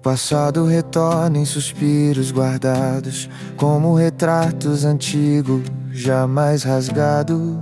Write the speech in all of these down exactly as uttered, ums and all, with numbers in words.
passado retorna em suspiros guardados, como retratos antigos, jamais rasgados.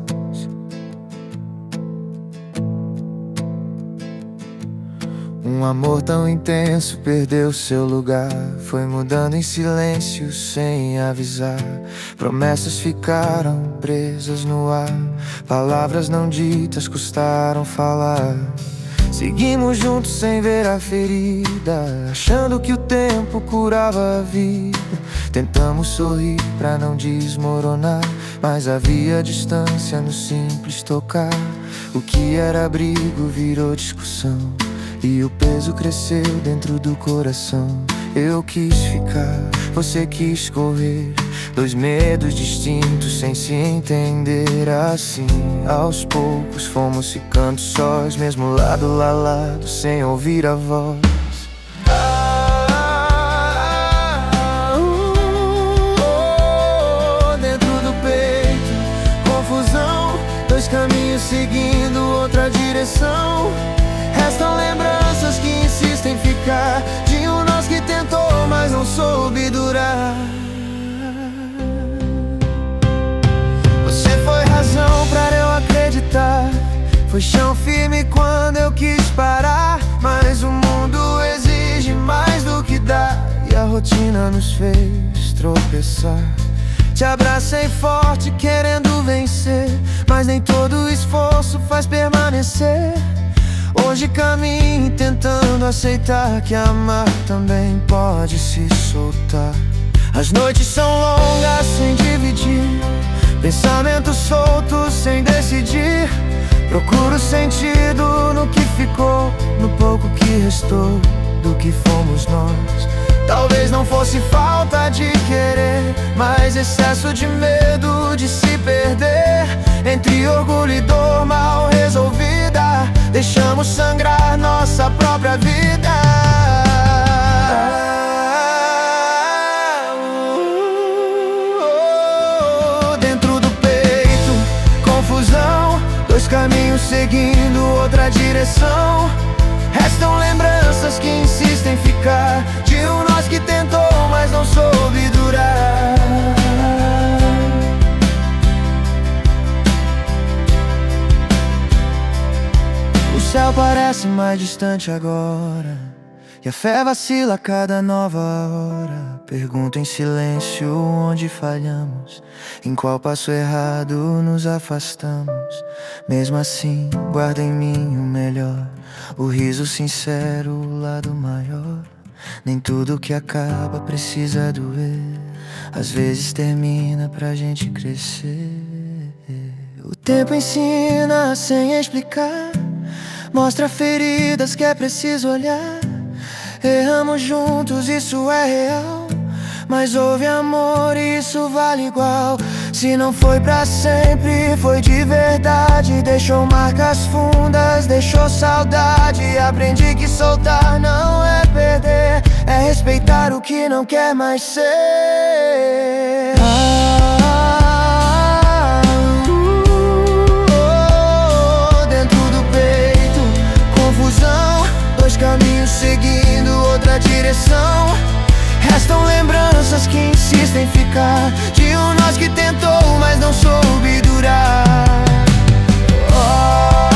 Um amor tão intenso perdeu seu lugar, foi mudando em silêncio sem avisar. Promessas ficaram presas no ar, palavras não ditas custaram falar. Seguimos juntos sem ver a ferida, achando que o tempo curava a vida. Tentamos sorrir pra não desmoronar, mas havia distância no simples tocar. O que era abrigo virou discussão, e o peso cresceu dentro do coração. Eu quis ficar, você quis correr, dois medos distintos sem se entender. Assim, aos poucos fomos ficando sós, mesmo lado a lado, sem ouvir a voz. Ah, uh, oh, dentro do peito, confusão, dois caminhos seguindo outra direção. Restam lembranças que insistem em ficar, de um nós que tentou, mas não soube durar. Você foi razão pra eu acreditar, foi chão firme quando eu quis parar. Mas o mundo exige mais do que dá, e a rotina nos fez tropeçar. Te abracei forte querendo vencer, mas nem todo esforço faz permanecer. Hoje caminho tentando aceitar que amar também pode se soltar. As noites são longas sem dividir, pensamentos soltos sem decidir. Procuro sentido no que ficou, no pouco que restou do que fomos nós. Talvez não fosse falta de querer, mas excesso de medo de se perder. Entre orgulho e dor mal resolvida, deixamos sangrar nossa própria vida. Ah, uh, oh, dentro do peito, confusão, dois caminhos seguindo outra direção. Restam lembranças que insistem em ficar, de um nós que tentou, mas não soube durar. O céu parece mais distante agora, e a fé vacila a cada nova hora. Pergunto em silêncio onde falhamos, em qual passo errado nos afastamos. Mesmo assim, guardo em mim o melhor, o riso sincero, o lado maior. Nem tudo que acaba precisa doer, às vezes termina pra gente crescer. O tempo ensina sem explicar, mostra feridas que é preciso olhar. Erramos juntos, isso é real, mas houve amor e isso vale igual. Se não foi pra sempre, foi de verdade. Deixou marcas fundas, deixou saudade. Aprendi que soltar não é perder, é respeitar o que não quer mais ser. Ah, uh, oh, dentro do peito, confusão, dois caminhos seguindo outra direção. Restam lembranças que insistem em ficar, de um nós que tentou, mas não soube durar. Oh,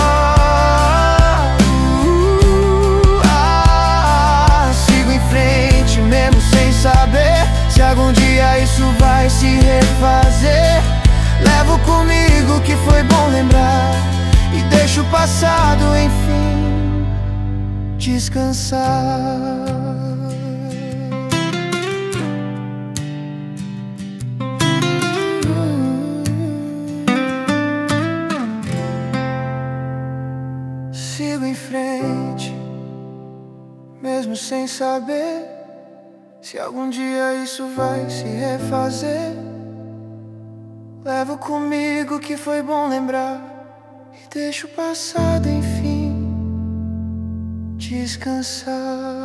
uh, ah, sigo em frente mesmo sem saber se algum dia isso vai se refazer. Levo comigo que foi bom lembrar, e deixo o passado enfim descansar. Sigo em frente, mesmo sem saber se algum dia isso vai se refazer. Levo comigo que foi bom lembrar, e deixo o passado enfim descansar.